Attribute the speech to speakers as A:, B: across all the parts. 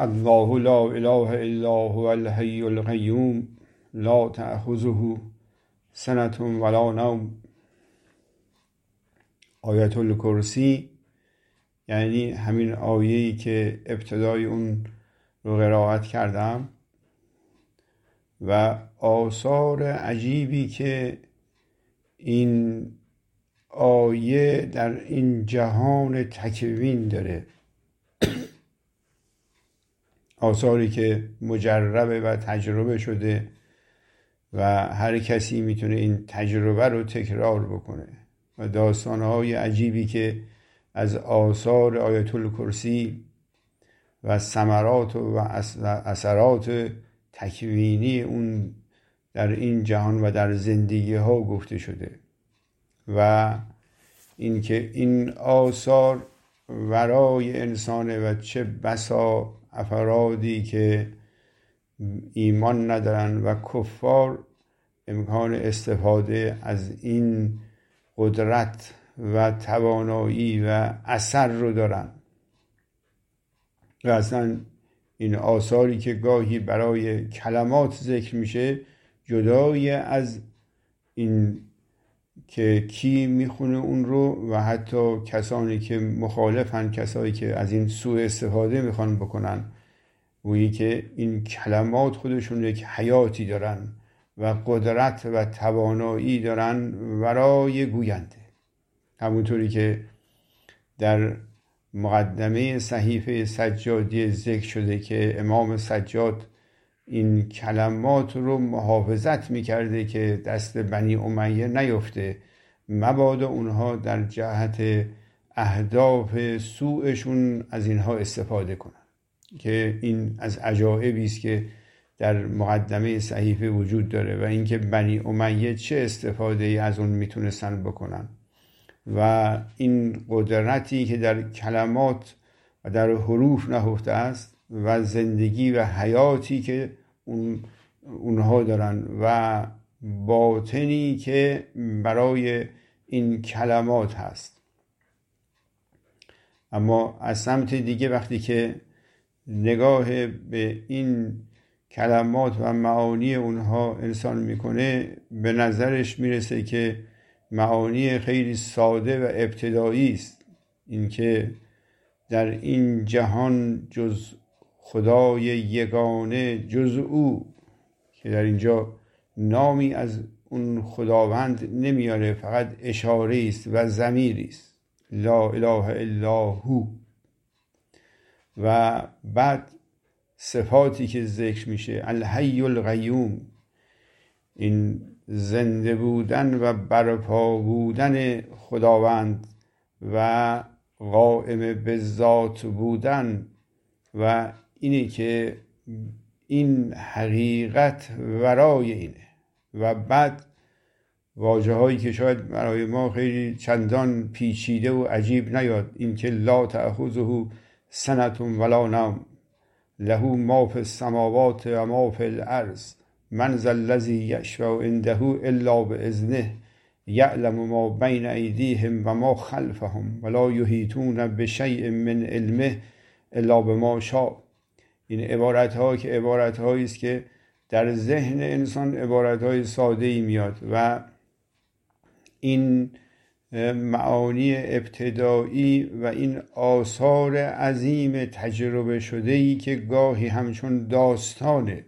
A: الله لا اله الا هو الحی القیوم لا تأخذه سنة ولا نوم. آیت الکرسی یعنی همین آیه‌ای که ابتدای اون رو قرائت کردم و آثار عجیبی که این آیه در این جهان تکوین داره، آثاری که مجربه و تجربه شده و هر کسی میتونه این تجربه رو تکرار بکنه و داستانهای عجیبی که از آثار آیت الکرسی و ثمرات و اثرات تکوینی اون در این جهان و در زندگی ها گفته شده و اینکه این آثار ورای انسانه و چه بسا افرادی که ایمان ندارن و کفار امکان استفاده از این قدرت و توانایی و اثر رو دارن و اصلا این آثاری که گاهی برای کلمات ذکر میشه جدای از این که کی میخونه اون رو و حتی کسانی که مخالفن، کسایی که از این سوء استفاده میخوان بکنن، گویی که این کلمات خودشون یک حیاتی دارن و قدرت و توانایی دارن ورای گوینده. همونطوری که در مقدمه صحیفه سجادی ذکر شده که امام سجاد این کلمات رو محافظت میکرده که دست بنی امیه نیفته، مبادا اونها در جهت اهداف سوءشون از اینها استفاده کنن، که این از عجایبی است که در مقدمه صحیفه وجود داره و اینکه بنی امیه چه استفاده ای از اون میتونستن بکنن و این قدرتی که در کلمات و در حروف نهفته است و زندگی و حیاتی که اونها دارن و باطنی که برای این کلمات هست. اما از سمت دیگه وقتی که نگاه به این کلمات و معانی اونها انسان میکنه، به نظرش میرسه که معانی خیلی ساده و ابتدایی است. اینکه در این جهان جز خدای یگانه، جز او، که در اینجا نامی از اون خداوند نمیاره، فقط اشاره است و ضمیری است، لا اله الا هو. و بعد صفاتی که ذکر میشه، الحی القیوم، این زنده بودن و برپا بودن خداوند و قائم به ذات بودن و اینه که این حقیقت ورای اینه. و بعد واژه هایی که شاید برای ما خیلی چندان پیچیده و عجیب نیاد، این که لا تأخذه سنة ولا نوم له ما فی السماوات و ما فی الارض من ذا الذی یشفع عنده الا باذنه یعلم ما بین ایدیهم و ما خلفهم ولا یحیطون بشیء من علمه الا بما شاء. این عبارت‌ها که عبارت‌هایی است که در ذهن انسان عبارت‌های ساده‌ای میاد و این معانی ابتدایی و این آثار عظیم تجربه شده‌ای که گاهی همچون داستانه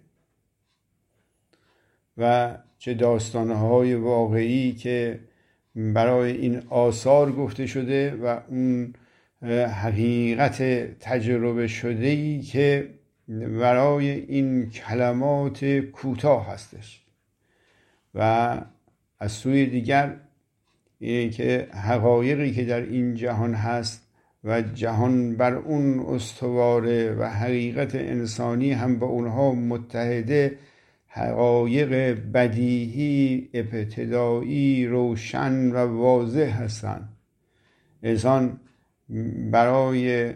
A: و چه داستانهای واقعی که برای این آثار گفته شده و اون حقیقت تجربه شده‌ای که ورای این کلمات کوتاه هستش. و از سوی دیگر اینه که حقایقی که در این جهان هست و جهان بر اون استواره و حقیقت انسانی هم با اونها متحده، حقایق بدیهی، ابتدایی، روشن و واضح هستند. انسان برای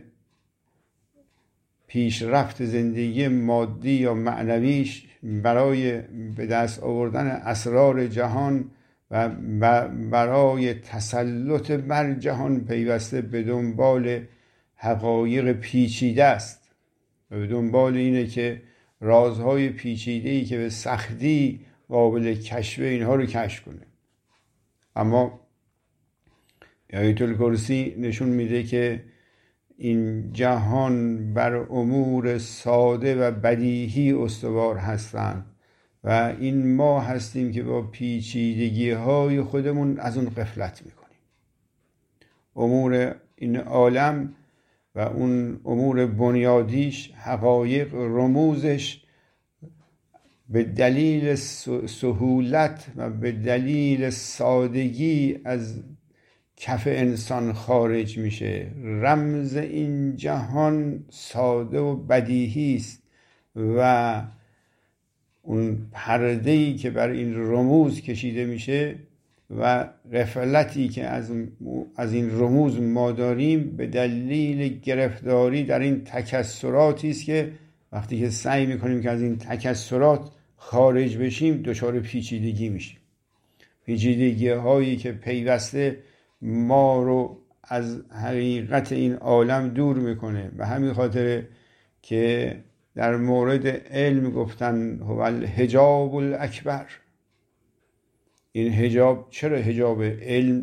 A: پیشرفت زندگی مادی یا معنویش، برای به دست آوردن اسرار جهان و برای تسلط بر جهان پیوسته به دنبال حقایق پیچیده است و به دنبال اینه که رازهای پیچیده‌ای که به سختی قابل کشف اینها رو کشف کنه. اما آیت الکرسی نشون میده که این جهان بر امور ساده و بدیهی استوار هستند و این ما هستیم که با پیچیدگی های خودمون از اون غفلت میکنیم. امور این عالم و اون امور بنیادیش، حقایق، رموزش به دلیل سهولت و به دلیل سادگی از کف انسان خارج میشه. رمز این جهان ساده و بدیهی است و اون پرده‌ای که بر این رموز کشیده میشه و غفلتی که از این رموز ما داریم به دلیل گرفتاری در این تکثراتی است که وقتی که سعی میکنیم که از این تکثرات خارج بشیم دچار پیچیدگی میشیم. پیچیدگی هایی که پیوسته ما رو از حقیقت این عالم دور میکنه. به همین خاطر که در مورد علم گفتن هو الحجاب الاکبر. این حجاب، چرا حجاب علم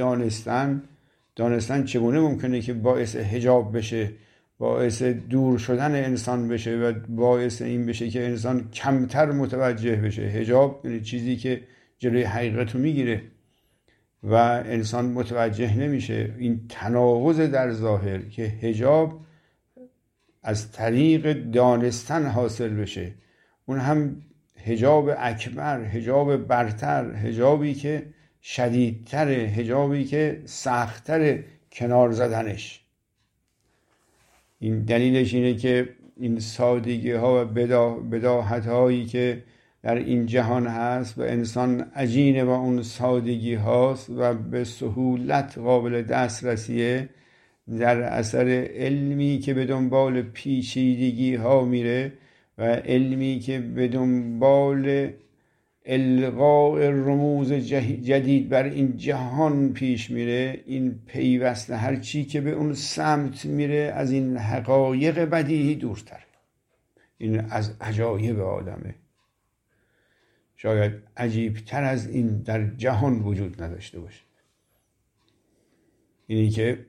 A: دانستن چگونه ممکنه که باعث حجاب بشه، باعث دور شدن انسان بشه و باعث این بشه که انسان کمتر متوجه بشه. حجاب یعنی چیزی که جلوی حقیقت رو میگیره و انسان متوجه نمیشه. این تناقض در ظاهر که حجاب از طریق دانستن حاصل بشه، اون هم حجاب اکبر، حجاب برتر، حجابی که شدیدتره، حجابی که سختتر کنار زدنش. این دلیلش اینه که این سادگی ها و بداهت هایی که در این جهان هست و انسان عجین با اون سادگی هاست و به سهولت قابل دسترسیه، در اثر علمی که به دنبال پیچیدگی ها میره و علمی که به دنبال القاء رموز جدید بر این جهان پیش میره، این پیوسته هر چی که به اون سمت میره از این حقایق بدیهی دورتر. این از عجایب عالمه. شاید عجیبتر از این در جهان وجود نداشته باشه. اینی که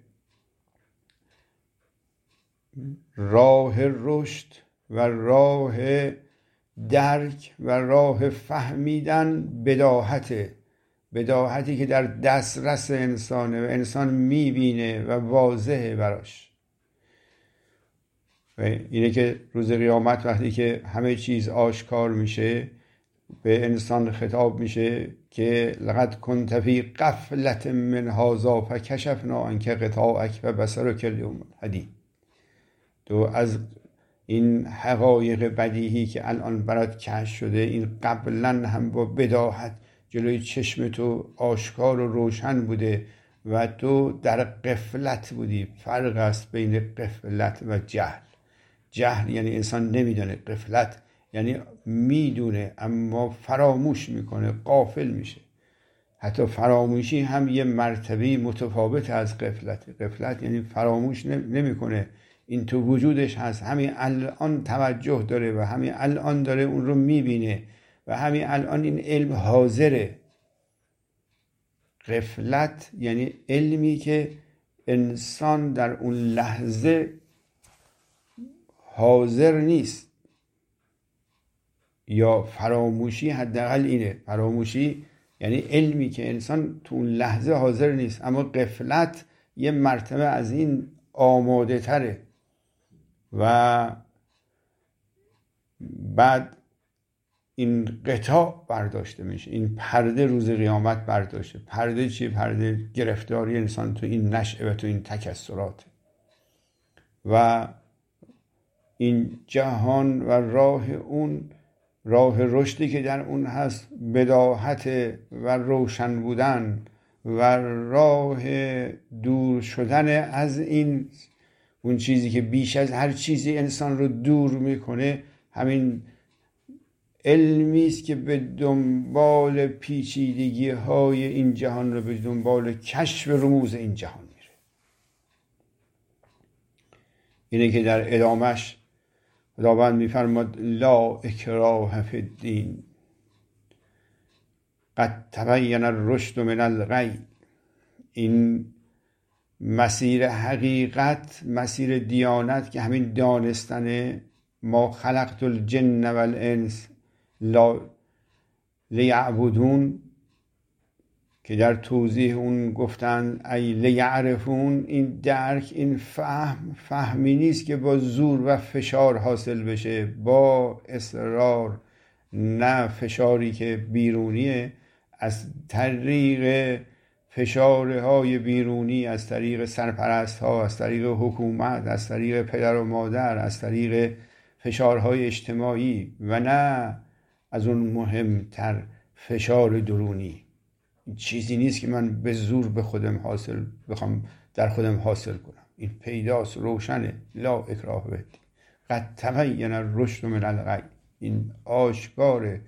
A: راه رشد و راه درک و راه فهمیدن بداهتی که در دسترس انسانه و انسان میبینه و واضحه براش. و اینه که روز قیامت وقتی که همه چیز آشکار میشه به انسان خطاب میشه که لقد كنت فی غفلة من هذا فکشفنا عنک غطاءک و بصرک الیوم حدید. تو از این حقایق بدیهی که الان برات کشف شده، این قبلا هم با بداهت جلوی چشم تو آشکار و روشن بوده و تو در غفلت بودی. فرق است بین غفلت و جهل. جهل یعنی انسان نمیدونه، غفلت یعنی میدونه اما فراموش میکنه، غافل میشه. حتی فراموشی هم یه مرتبه متفاوت از غفلت. غفلت یعنی فراموش نمیکنه، این تو وجودش هست، همین الان توجه داره و همین الان داره اون رو میبینه و همین الان این علم حاضره. غفلت یعنی علمی که انسان در اون لحظه حاضر نیست، یا فراموشی حداقل اینه. فراموشی یعنی علمی که انسان تو اون لحظه حاضر نیست، اما غفلت یه مرتبه از این آماده تره. و بعد این قطاع برداشته میشه، این پرده روز قیامت برداشته. پرده چیه؟ پرده گرفتاری انسان تو این نشأه و تو این تکثرات و این جهان و راه اون، راه رشدی که در اون هست، بداهت و روشن بودن و راه دور شدن از این اون چیزی که بیش از هر چیزی انسان رو دور میکنه. همین علمی است که به دنبال پیچیدگی های این جهان رو، به دنبال کشف رموز این جهان میره. اینه که در ادامش خداوند میفرماد لا اکراه فی الدین قد تبین الرشد من الغی. این مسیر حقیقت، مسیر دیانت که همین دانستن ما خلقت الجن والانس لیعبدون که در توضیح اون گفتن ای لیعرفون، این درک، این فهمی نیست که با زور و فشار حاصل بشه، با اصرار، نه فشاری که بیرونیه، از طریق فشارهای بیرونی، از طریق سرپرست ها، از طریق حکومت، از طریق پدر و مادر، از طریق فشارهای اجتماعی، و نه از اون مهمتر فشار درونی. چیزی نیست که من به زور بخوام در خودم حاصل کنم. این پیداست، روشنه. لا اکراه فی الدین قد تبین الرشد من الغی. این آشکار.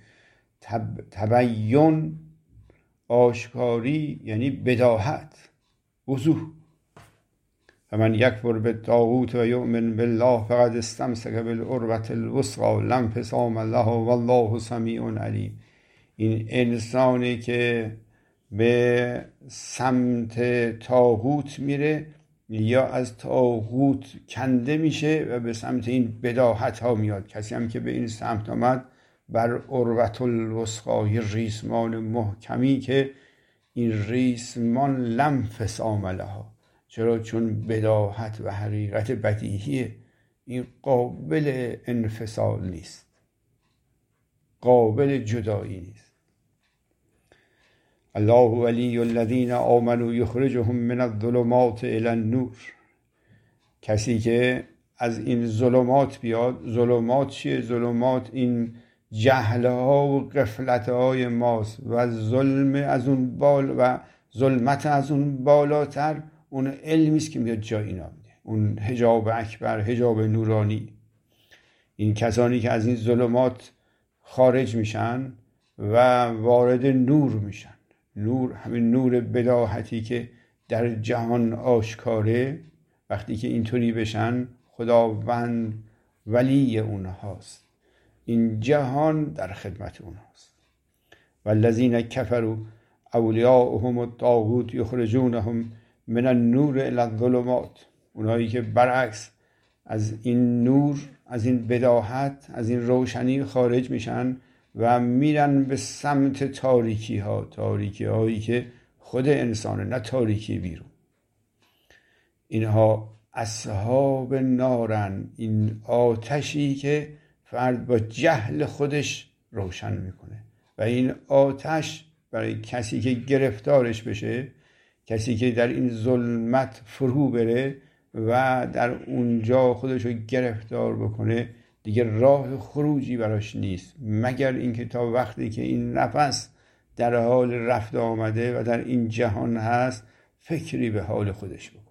A: تبین، آشکاری یعنی بداهت، وضوح. فمن یکفر بالطاغوت و یؤمن بالله فقد استمسک بالعروة الوثقی لا انفصام لها والله سمیع علیم. این انسانی که به سمت طاغوت میره یا از طاغوت کنده میشه و به سمت این بداهت ها میاد. کسی هم که به این سمت آمد بر عروة الوثقی، ریسمان محکمی که این ریسمان لا انفصام لها. چرا؟ چون بداهت و حقیقت بدیهیه، این قابل انفصال نیست، قابل جدایی نیست. الله ولی الذین آمنوا یخرجهم من الظلمات الی النور. کسی که از این ظلمات بیاد. ظلمات چیه؟ ظلمات این جهلها و غفلتهای ماست و ظلمت از اون بالاتر اون علمی است که میاد جای اینا میده، اون حجاب اکبر، حجاب نورانی. این کسانی که از این ظلمات خارج میشن و وارد نور میشن. نور همین نور بداهتی که در جهان آشکاره. وقتی که اینطوری بشن خداوند ولی اونهاست، این جهان در خدمت اونهاست. والذین کفروا اولیاؤهم الطاغوت یخرجونهم من النور الی الظلمات. اونایی که برعکس از این نور، از این بداهت، از این روشنی خارج میشن و میرن به سمت تاریکی هایی که خود انسانه، نه تاریکی بیرون. اینها اصحاب نارن. این آتشی که فرد با جهل خودش روشن میکنه و این آتش برای کسی که گرفتارش بشه، کسی که در این ظلمت فرو بره و در اونجا خودش رو گرفتار بکنه، دیگه راه خروجی براش نیست مگر اینکه تا وقتی که این نفس در حال رفت آمده و در این جهان هست فکری به حال خودش بکنه.